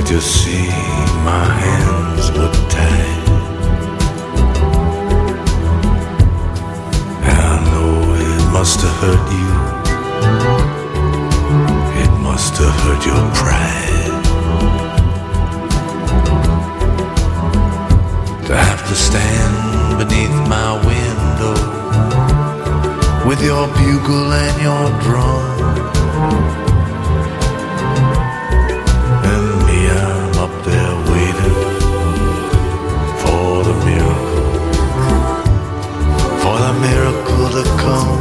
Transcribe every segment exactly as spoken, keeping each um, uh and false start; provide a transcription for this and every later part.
Can't you see my hands were tied? I know it must have hurt you. It must have hurt your pride to have to stand beneath my window with your bugle and your drum. And me, I'm up there waiting for the miracle, for the miracle to come.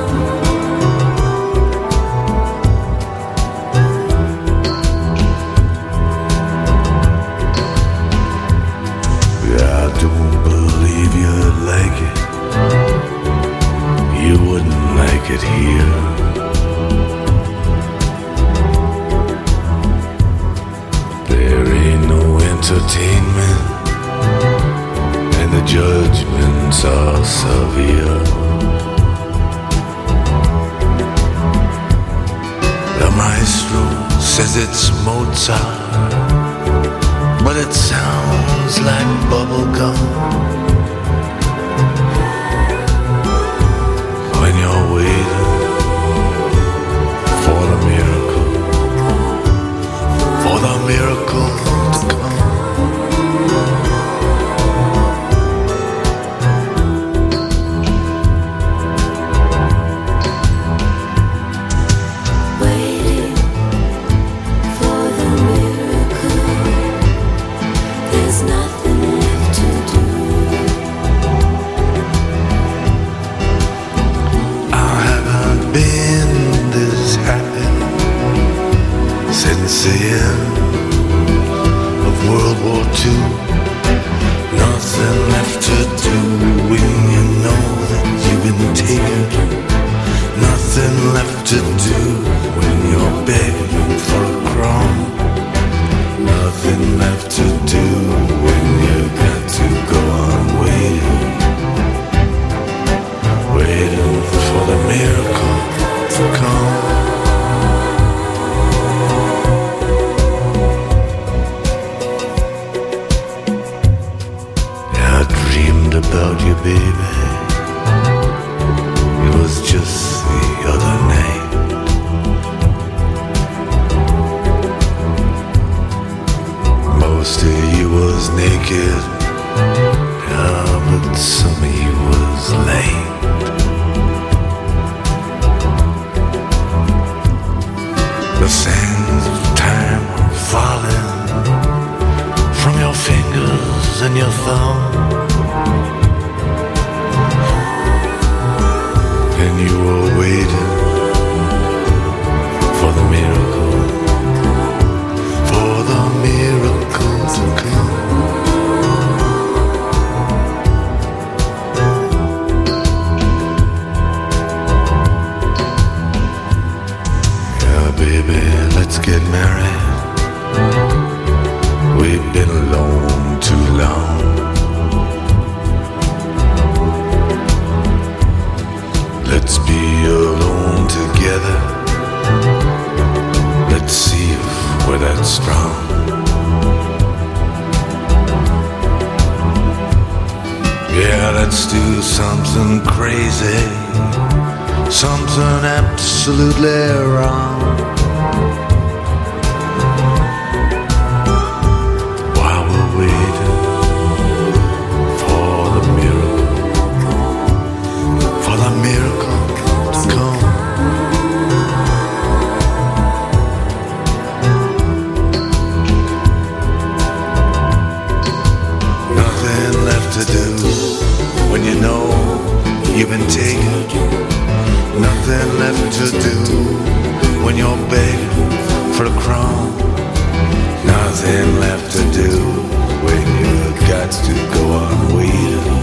I don't believe you'd like it. You wouldn't like it here. There ain't no entertainment, and the judgments are severe. The maestro says it's Mozart, but it sounds like bubblegum when you're waiting for the miracle, for the miracle to come. Waiting for the miracle. There's nothing left to do. I haven't been this happy since the end of World War Two. Nothing left to do when you know that you've been taken. Nothing left to do when you're begging for a crumb. Nothing left to do when you got to go on waiting, waiting for the miracle to come. Yeah, I dreamed about you, baby. It was just the other night. Most of you was naked, yeah, but some of you was late. The sands of time are falling from your fingers and your thumb, and you were waiting for the miracle, for the miracle to come. Yeah, baby, let's get married. We've been alone too long. Let's be alone together. Let's see if we're that strong. Yeah, let's do something crazy, something absolutely wrong. While we're waiting for the miracle, for the miracle to come. Nothing left to do when you know you've been taken. Nothing left to do when you're begging for a crumb. Nothing left to do when you got to go on waiting.